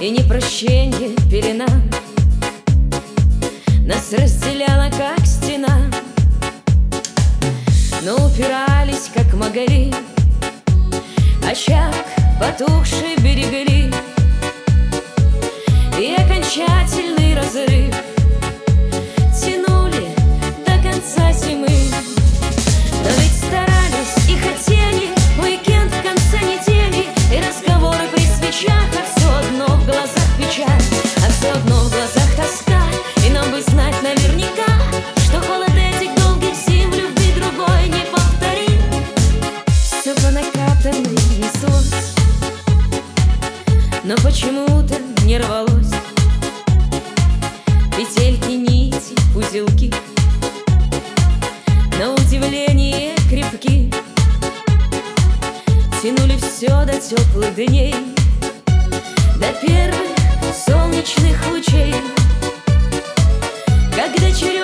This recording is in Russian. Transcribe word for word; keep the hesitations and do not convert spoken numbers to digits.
и непрощенье пелена нас разделяла, как стена, но упирались, как могли, очаг потухший берегли, и окончательный разрыв тянули до конца зимы. Но ведь старались и хотели уикенд в конце недели, и разговоры при свечах, а все одно в глазах печаль, а все одно в глазах тоска. И нам бы знать наверняка, что холод этих долгих зим в любви другой не повторим. Все по накатанной неслось, но почему-то не рвалось. Петельки, нити, узелки на удивление крепки тянули все до теплых дней, до первых солнечных лучей, когда через